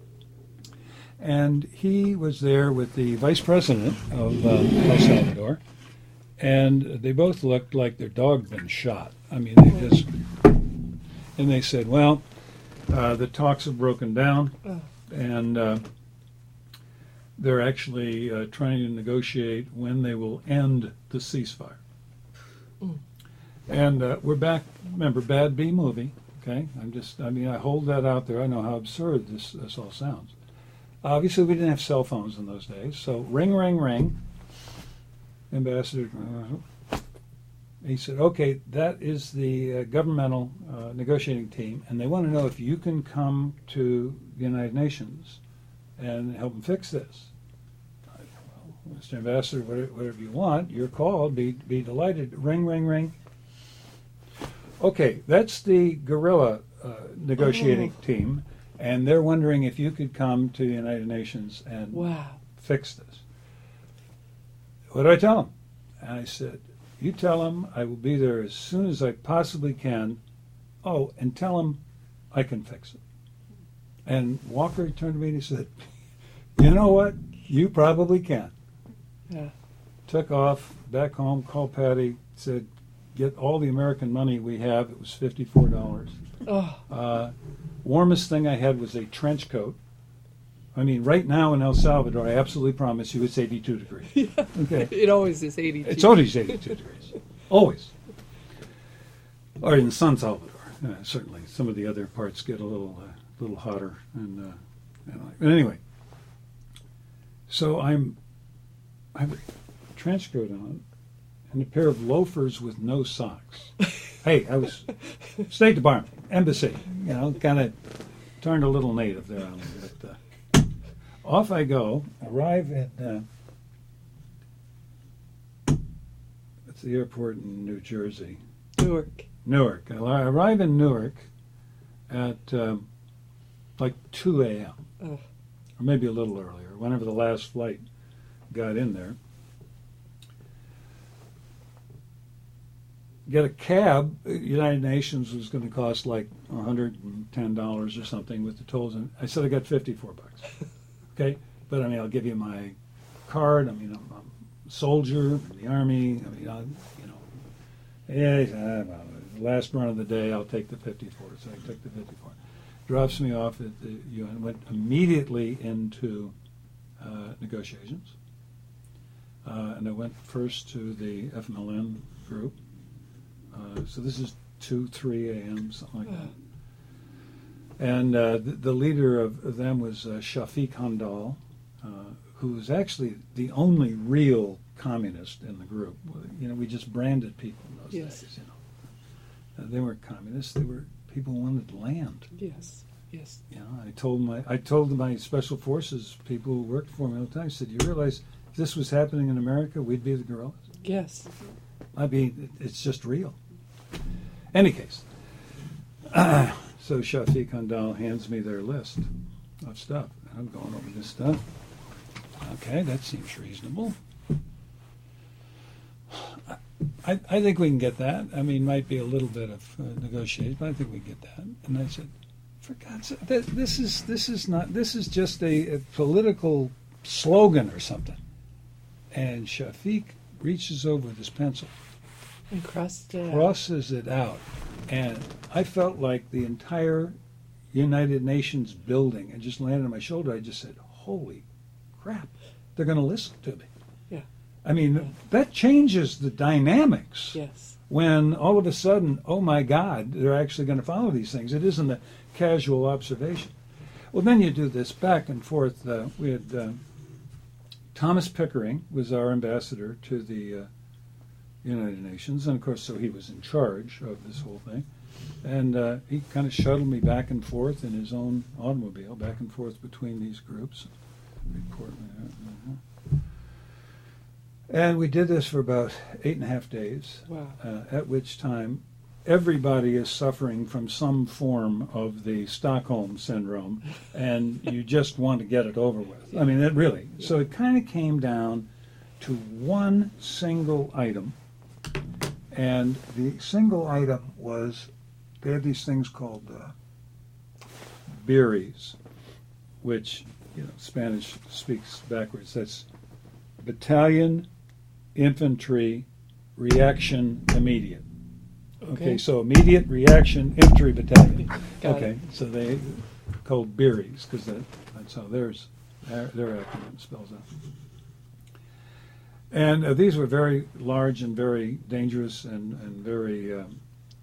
And he was there with the vice president of uh, El Salvador, and they both looked like their dog had been shot. I mean, they just, and they said, well, uh, the talks have broken down, and uh, they're actually uh, trying to negotiate when they will end the ceasefire. Mm. And uh, we're back, remember, bad B movie, okay? I'm just, I mean, I hold that out there. I know how absurd this, this all sounds. Obviously, we didn't have cell phones in those days, so ring, ring, ring. Ambassador, uh, he said, okay, that is the uh, governmental uh, negotiating team, and they want to know if you can come to the United Nations and help them fix this. I, well, Mister Ambassador, whatever, whatever you want, your call. Be be delighted. Ring, ring, ring. Okay, that's the guerrilla uh, negotiating Oh. team, and they're wondering if you could come to the United Nations and Wow. fix this. What do I tell them? And I said, you tell them I will be there as soon as I possibly can. Oh, and tell them I can fix it. And Walker turned to me and he said, you know what? You probably can. Yeah. Took off, back home, called Patty, said, get all the American money we have. It was fifty-four dollars. Oh. Uh, warmest thing I had was a trench coat. I mean, right now in El Salvador, I absolutely promise you it's eighty-two degrees. Yeah. Okay. It always is eighty-two. It's always eighty-two degrees. Always. Or in San Salvador. Uh, certainly. Some of the other parts get a little uh, little hotter. And, uh, and but anyway. So I'm, I have a trench coat on and a pair of loafers with no socks. Hey, I was State Department, embassy, you know, kind of turned a little native there on me. But, uh, off I go, arrive at, uh, it's the airport in New Jersey. Newark. Newark. I arrive in Newark at um, like two a.m. Oh. or maybe a little earlier, whenever the last flight got in there. Get a cab. United Nations was going to cost like one hundred ten dollars or something with the tolls. And I said I got fifty-four bucks. Okay, but I mean I'll give you my card. I mean I'm, I'm a soldier in the army. I mean I, you know, yeah. He said, "Ah, well, the last run of the day, I'll take the fifty-four." So I took the fifty-four. Drops me off at the U N. Went immediately into uh, negotiations, uh, and I went first to the F M L N group. Uh, so this is two, three a.m., something like that. And uh, the, the leader of, of them was uh, Shafiq Handal, uh, who was actually the only real communist in the group. You know, we just branded people in those Yes. days, you know. Uh, they weren't communists. They were people who wanted land. Yes. Yes. You know, I told my I told my special forces people who worked for me all the time, I said, you realize if this was happening in America, we'd be the guerrillas? Yes. I mean, it, it's just real. Any case, uh, so Shafiq Handal hands me their list of stuff. And I'm going over this stuff. Okay, that seems reasonable. I, I think we can get that. I mean, might be a little bit of uh, negotiation, but I think we can get that. And I said, for God's sake, th- this is this is not this is just a, a political slogan or something. And Shafiq reaches over with his pencil, And crossed it out. crosses it out, and I felt like the entire United Nations building had just landed on my shoulder. I just said, holy crap, they're going to listen to me. Yeah. I mean, that changes the dynamics Yes. when all of a sudden, oh my God, they're actually going to follow these things. It isn't a casual observation. Well, then you do this back and forth. Uh, we had uh, Thomas Pickering was our ambassador to the uh, United Nations, and of course, so he was in charge of this whole thing. And uh, he kind of shuttled me back and forth in his own automobile, back and forth between these groups. Report me. And we did this for about eight and a half days, Wow. uh, at which time everybody is suffering from some form of the Stockholm syndrome, and you just want to get it over with. I mean, it really. So it kind of came down to one single item, and the single item was they have these things called uh, BIRIs, which, you know, Spanish speaks backwards. That's Battalion Infantry Reaction Immediate. Okay, Okay. so immediate reaction infantry battalion. Got okay, it. so they called BIRIs because that, that's how theirs their, their acronym spells out. And uh, these were very large and very dangerous and and very um,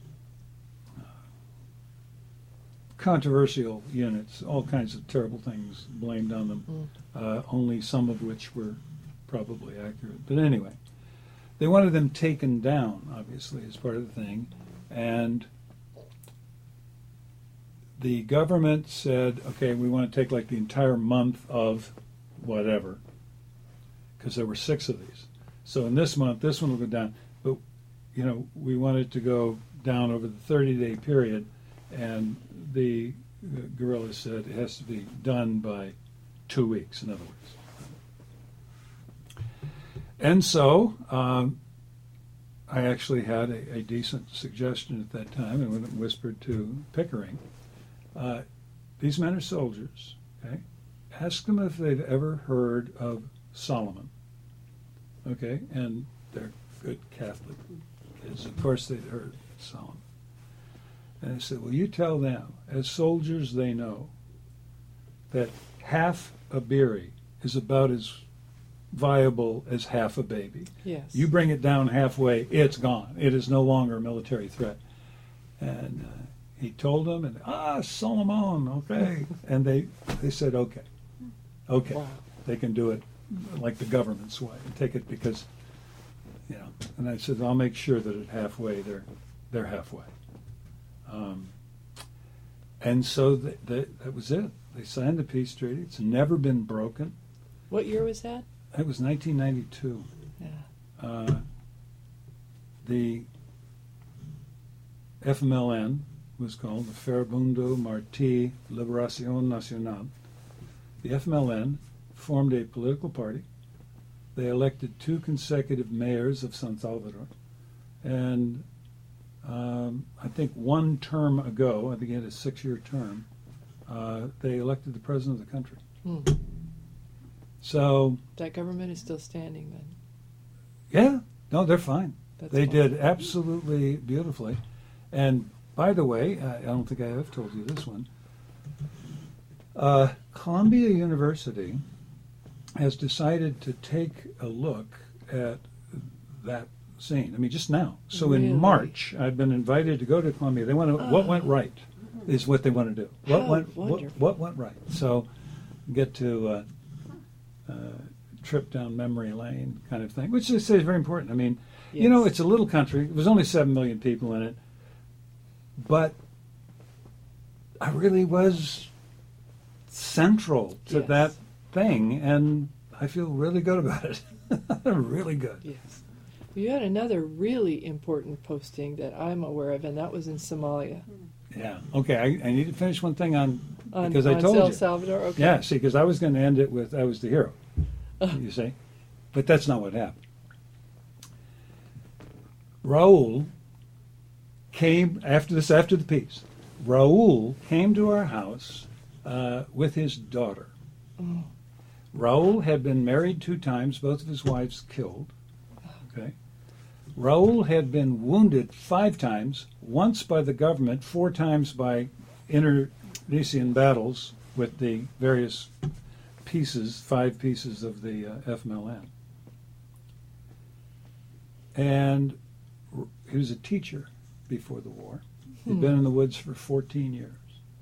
controversial units. All kinds of terrible things blamed on them. Mm. Uh, only some of which were probably accurate. But anyway, they wanted them taken down, obviously, as part of the thing. And the government said, okay, we want to take like the entire month of whatever, because there were six of these. So in this month, this one will go down. But, you know, we wanted to go down over the thirty-day period, and the uh, guerrilla said it has to be done by two weeks, in other words. And so um, I actually had a, a decent suggestion at that time, and when it whispered to Pickering, uh, these men are soldiers, okay? Ask them if they've ever heard of Solomon, okay? And they're good Catholic kids. Of course they'd heard Solomon. And I said, well, you tell them, as soldiers they know, that half a beery is about as viable as half a baby. Yes. You bring it down halfway, it's gone. It is no longer a military threat. And uh, he told them, and ah, Solomon, okay. And they, they said, okay, okay. Wow. They can do it like the government's way. Take it because, you know. And I said, I'll make sure that at halfway they're they're halfway. Um, and so they, they, that was it. They signed the peace treaty. It's never been broken. What year was that? That was nineteen ninety-two. Yeah. Uh, the F M L N was called the Farabundo Martí Liberación Nacional. The F M L N formed a political party. They elected two consecutive mayors of San Salvador. And um, I think one term ago, I think he had a six-year term, uh, they elected the president of the country. Hmm. So, That government is still standing then. yeah, no, they're fine. That's They fine. did absolutely beautifully. And by the way, I I don't think I have told you this one. Uh, Columbia University has decided to take a look at that scene. I mean, just now. So Really? in March, I've been invited to go to Columbia. They want to. What went right is what they want to do. What How went? What, wonderful. what went right? So get to uh, uh, trip down memory lane, kind of thing, which I say is very important. I mean, you know, Yes. it's a little country. There's only seven million people in it, but I really was central to Yes. that thing, and I feel really good about it. Really good. Yes. You had another really important posting that I'm aware of, and that was in Somalia. Yeah. Okay. I, I need to finish one thing on On, because I on told El you. Salvador? Okay. Yeah. See, because I was going to end it with I was the hero. You see, but that's not what happened. Raul came after this after the peace. Raul came to our house uh, with his daughter. Oh. Raul had been married two times, both of his wives killed. Okay. Raul had been wounded five times, once by the government, four times by internecine battles with the various pieces, five pieces of the uh, F M L N. And r- he was a teacher before the war. He'd Hmm. been in the woods for fourteen years.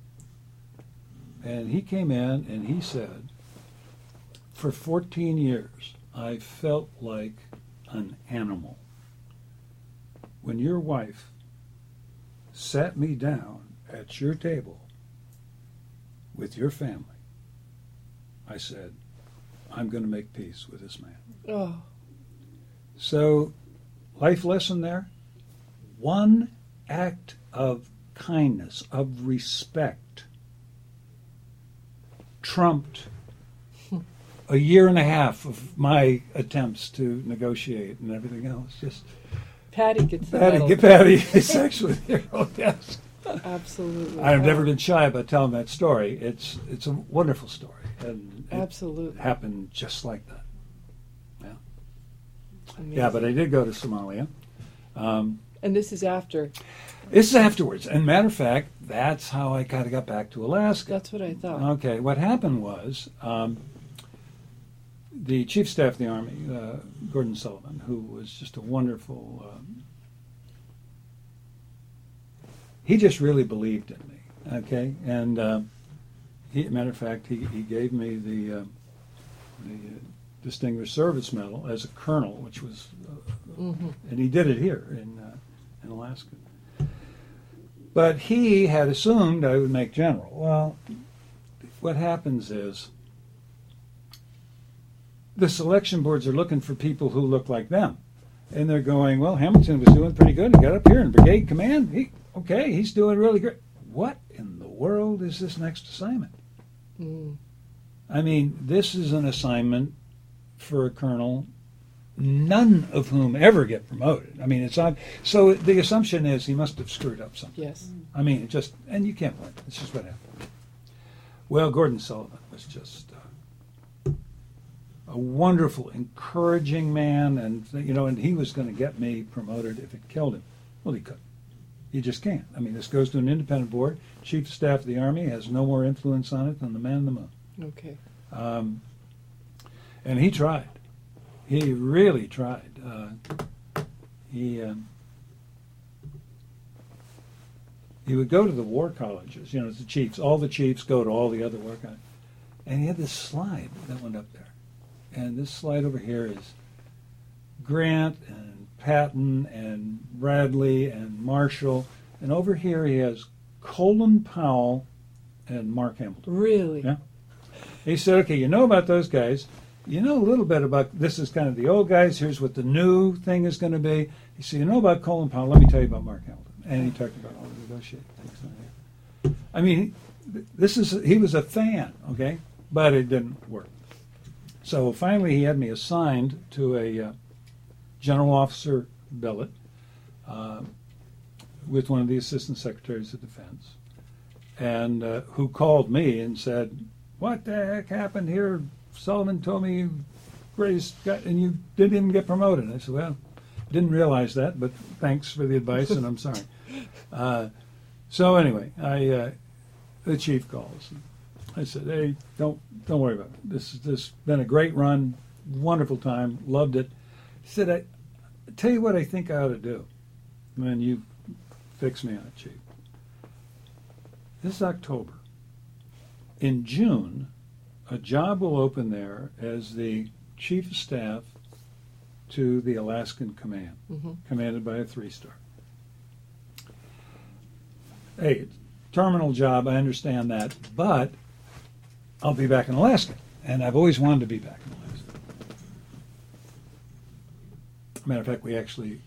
And he came in and he said, for fourteen years, I felt like an animal. When your wife sat me down at your table with your family, I said, I'm going to make peace with this man. Oh. So, life lesson there, one act of kindness, of respect, trumped a year and a half of my attempts to negotiate and everything else. Just Patty gets the Patty, medal. get Patty is actually the hero. Yes. Absolutely. I've never Oh, been shy about telling that story. It's it's a wonderful story, and it Absolutely. happened just like that. Amazing. Yeah, but I did go to Somalia. Um, And this is after. this is afterwards, and matter of fact, that's how I kind of got back to Alaska. That's what I thought. Okay, what happened was um, the Chief of Staff of the Army, uh, Gordon Sullivan, who was just a wonderful. Um, he just really believed in me. Okay, and uh, he, matter of fact, he, he gave me the uh, the uh, Distinguished Service Medal as a colonel, which was, uh, Mhm. and he did it here in uh, in Alaska. But he had assumed I would make general. Well, what happens is the selection boards are looking for people who look like them. And they're going, well, Hamilton was doing pretty good. He got up here in brigade command. He, okay, he's doing really great. What in the world is this next assignment? Mm. I mean, this is an assignment for a colonel, none of whom ever get promoted. I mean, it's on. So the assumption is he must have screwed up something. Yes. I mean, it just, and you can't blame it. It's just what happened. Well, Gordon Sullivan was just uh, a wonderful, encouraging man, and you know, and he was going to get me promoted if it killed him. Well, he couldn't. He just can't. I mean, this goes to an independent board. Chief of Staff of the Army has no more influence on it than the man in the moon. Okay. Um, and he tried. He really tried. Uh, he um, he would go to the war colleges. You know, the chiefs. All the chiefs go to all the other war colleges. And he had this slide that went up there. And this slide over here is Grant and Patton and Bradley and Marshall. And over here he has Colin Powell and Mark Hamilton. Really? Yeah. He said, okay, you know about those guys. You know a little bit about, this is kind of the old guys. Here's what the new thing is going to be. He said, you know about Colin Powell. Let me tell you about Mark Hamilton. And he talked about all the negotiating things on there. I mean, this is, he was a fan, okay? But it didn't work. So finally he had me assigned to a uh, general officer billet uh, with one of the assistant secretaries of defense, and uh, who called me and said, what the heck happened here? Sullivan told me you greatest guy, and you didn't even get promoted. I said, well, I didn't realize that, but thanks for the advice, and I'm sorry. Uh, so anyway, I uh, the chief calls. I said, hey, don't don't worry about it. This has this been a great run, wonderful time, loved it. He said, I tell you what I think I ought to do. And you fix me on it, Chief. This is October. In June, a job will open there as the chief of staff to the Alaskan Command, Mm-hmm. commanded by a three-star. Hey, terminal job, I understand that, but I'll be back in Alaska, and I've always wanted to be back in Alaska. Matter of fact, we actually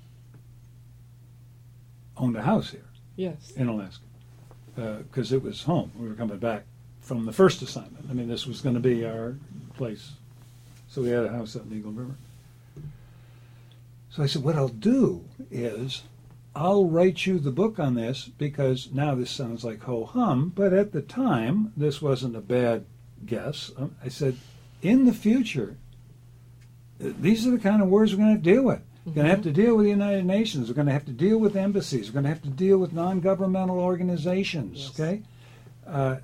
owned a house here Yes. in Alaska because uh, it was home. We were coming back from the first assignment. I mean, this was going to be our place. So we had a house out in Eagle River. So I said, what I'll do is I'll write you the book on this, because now this sounds like ho-hum, but at the time, this wasn't a bad guess. I said, in the future, these are the kind of wars we're going to have to deal with. We're going to have to deal with the United Nations. We're going to have to deal with embassies. We're going to have to deal with non-governmental organizations. Yes. Okay, uh,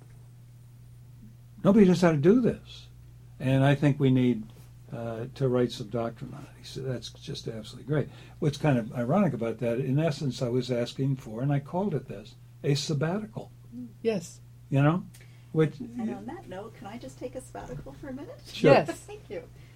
nobody knows how to do this, and I think we need uh, to write some doctrine on it. He said, "That's just absolutely great." What's kind of ironic about that, in essence, I was asking for, and I called it this, a sabbatical. Yes. You know, which And on that note, can I just take a sabbatical for a minute? Sure. Yes. Thank you.